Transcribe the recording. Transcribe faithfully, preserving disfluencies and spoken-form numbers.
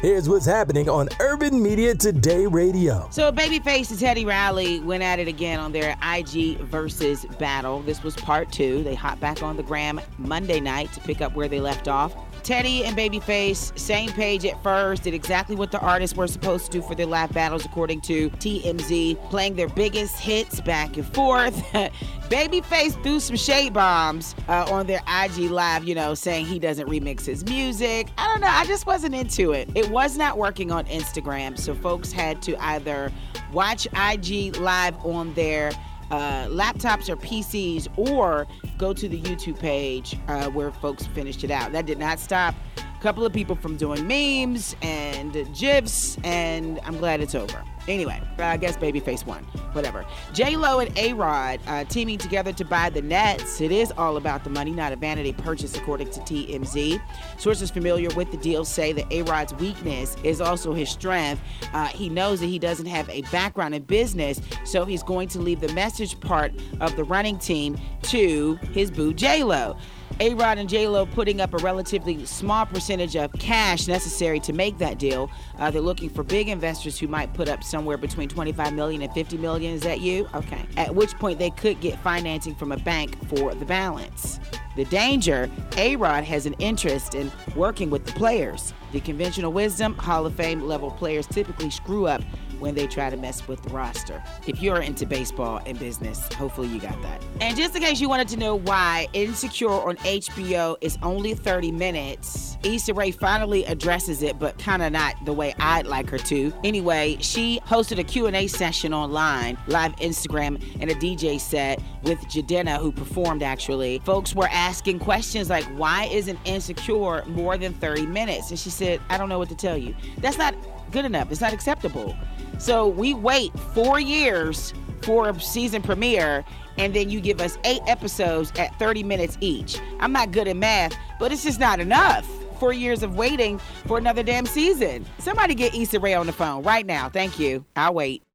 Here's what's happening on Urban Media Today Radio. So Babyface and Teddy Riley went at it again on their I G versus battle. This was part two. They hopped back on the gram Monday night to pick up where they left off. Teddy and Babyface, same page at first, did exactly what the artists were supposed to do for their live battles, according to T M Z, playing their biggest hits back and forth. Babyface threw some shade bombs uh, on their I G live, you know, saying he doesn't remix his music. I don't know, I just wasn't into it. It was not working on Instagram, so folks had to either watch I G live on their Uh, laptops or P Cs, or go to the YouTube page uh, where folks finished it out. That did not stop a couple of people from doing memes and GIFs, and I'm glad it's over. Anyway, I guess Babyface won. Whatever. J-Lo and A-Rod uh, teaming together to buy the Nets. It is all about the money, not a vanity purchase, according to T M Z. Sources familiar with the deal say that A-Rod's weakness is also his strength. Uh, he knows that he doesn't have a background in business, so he's going to leave the message part of the running team to his boo J-Lo. A-Rod and J-Lo putting up a relatively small percentage of cash necessary to make that deal. Uh, they're looking for big investors who might put up somewhere between twenty-five million dollars and fifty million dollars. Is that you? Okay. At which point they could get financing from a bank for the balance. The danger, A-Rod has an interest in working with the players. The conventional wisdom, Hall of Fame level players typically screw up when they try to mess with the roster. If you're into baseball and business, hopefully you got that. And just in case you wanted to know why Insecure on H B O is only thirty minutes, Issa Rae finally addresses it, but kind of not the way I'd like her to. Anyway, she hosted a Q and A session online, live Instagram, and a D J set with Jadena, who performed actually. Folks were asking questions like, why isn't Insecure more than thirty minutes? And she said, I don't know what to tell you. That's not good enough. It's not acceptable. So we wait four years for a season premiere, and then you give us eight episodes at thirty minutes each. I'm not good at math, but it's just not enough. Four years of waiting for another damn season. Somebody get Issa Rae on the phone right now. Thank you. I'll wait.